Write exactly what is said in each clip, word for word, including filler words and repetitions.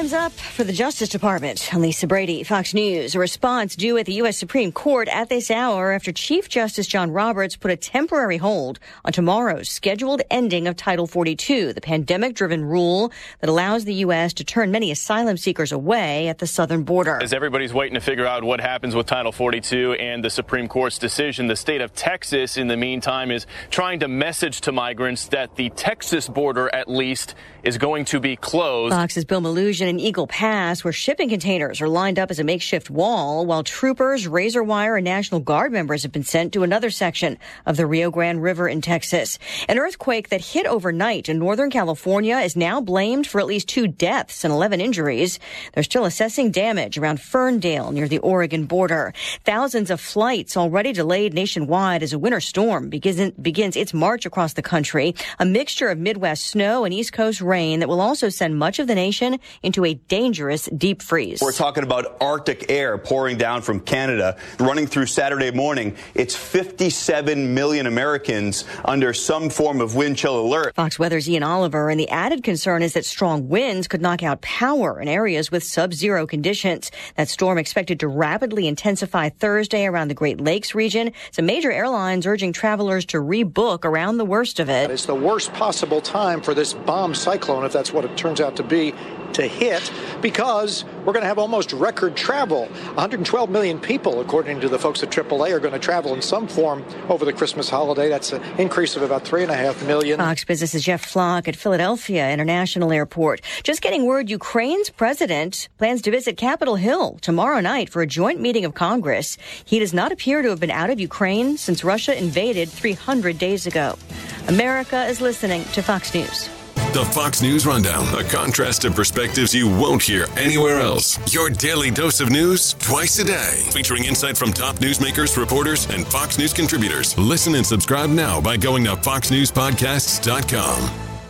Time's up for the Justice Department. I'm Lisa Brady, Fox News. A response due at the U S Supreme Court at this hour after Chief Justice John Roberts put a temporary hold on tomorrow's scheduled ending of Title forty-two, the pandemic-driven rule that allows the U S to turn many asylum seekers away at the southern border. As everybody's waiting to figure out what happens with Title forty-two and the Supreme Court's decision, the state of Texas, in the meantime, is trying to message to migrants that the Texas border, at least, is going to be closed. Fox's Bill Malugin in Eagle Pass, where shipping containers are lined up as a makeshift wall, while troopers, razor wire, and National Guard members have been sent to another section of the Rio Grande River in Texas. An earthquake that hit overnight in Northern California is now blamed for at least two deaths and eleven injuries. They're still assessing damage around Ferndale near the Oregon border. Thousands of flights already delayed nationwide as a winter storm begins, begins its march across the country. A mixture of Midwest snow and East Coast rain that will also send much of the nation into a dangerous deep freeze. We're talking about Arctic air pouring down from Canada, running through Saturday morning. It's fifty-seven million Americans under some form of wind chill alert. Fox Weather's Ian Oliver, and the added concern is that strong winds could knock out power in areas with sub-zero conditions. That storm expected to rapidly intensify Thursday around the Great Lakes region. Some major airlines urging travelers to rebook around the worst of it. It's the worst possible time for this bomb cyclone, if that's what it turns out to be, to hit, because we're going to have almost record travel. one hundred twelve million people, according to the folks at triple A, are going to travel in some form over the Christmas holiday. That's an increase of about three and a half million. Fox Business's Jeff Flock at Philadelphia International Airport. Just getting word Ukraine's president plans to visit Capitol Hill tomorrow night for a joint meeting of Congress. He does not appear to have been out of Ukraine since Russia invaded three hundred days ago. America is listening to Fox News. The Fox News Rundown, a contrast of perspectives you won't hear anywhere else. Your daily dose of news twice a day, featuring insight from top newsmakers, reporters, and Fox News contributors. Listen and subscribe now by going to fox news podcasts dot com.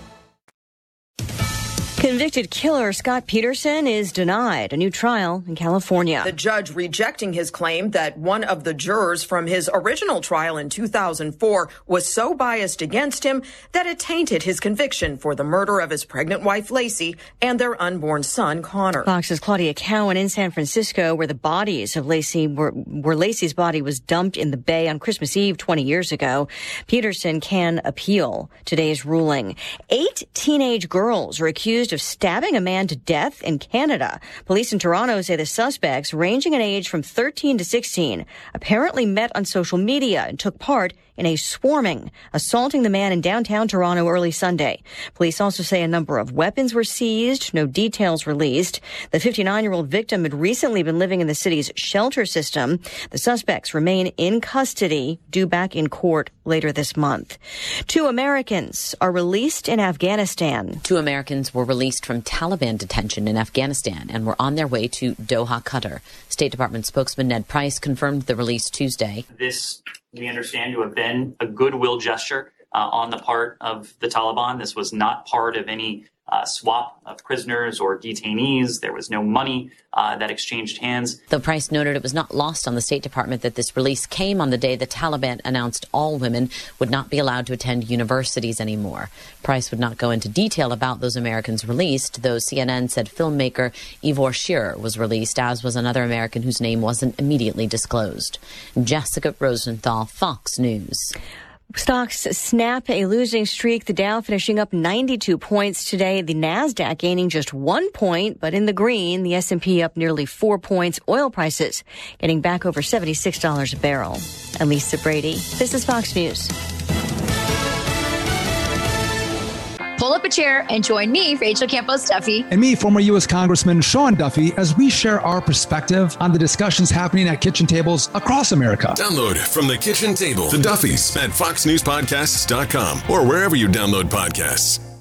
Convicted killer Scott Peterson is denied a new trial in California. The judge rejecting his claim that one of the jurors from his original trial in two thousand four was so biased against him that it tainted his conviction for the murder of his pregnant wife, Lacey, and their unborn son, Connor. Fox's Claudia Cowan in San Francisco, where the bodies of Lacey were, where Lacey's body was dumped in the bay on Christmas Eve twenty years ago. Peterson can appeal today's ruling. Eight teenage girls are accused of stabbing a man to death in Canada. Police in Toronto say the suspects, ranging in age from thirteen to sixteen, apparently met on social media and took part in a swarming, assaulting the man in downtown Toronto early Sunday. Police also say a number of weapons were seized, no details released. The fifty-nine-year-old victim had recently been living in the city's shelter system. The suspects remain in custody, due back in court later this month. Two Americans are released in Afghanistan. Two Americans were released from Taliban detention in Afghanistan and were on their way to Doha, Qatar. State Department spokesman Ned Price confirmed the release Tuesday. This, we understand, to have been a goodwill gesture uh, on the part of the Taliban. This was not part of any uh, swap of prisoners or detainees. There was no money uh, that exchanged hands. Though Price noted it was not lost on the State Department that this release came on the day the Taliban announced all women would not be allowed to attend universities anymore. Price would not go into detail about those Americans released, though C N N said filmmaker Ivor Shearer was released, as was another American whose name wasn't immediately disclosed. Jessica Rosenthal, Fox News. Stocks snap a losing streak. The Dow finishing up ninety-two points today. The Nasdaq gaining just one point, but in the green. The S and P up nearly four points. Oil prices getting back over seventy-six dollars a barrel. I'm Lisa Brady. This is Fox News. Pull up a chair and join me, Rachel Campos Duffy. And me, former U S Congressman Sean Duffy, as we share our perspective on the discussions happening at kitchen tables across America. Download From the Kitchen Table, the Duffys, at fox news podcasts dot com or wherever you download podcasts.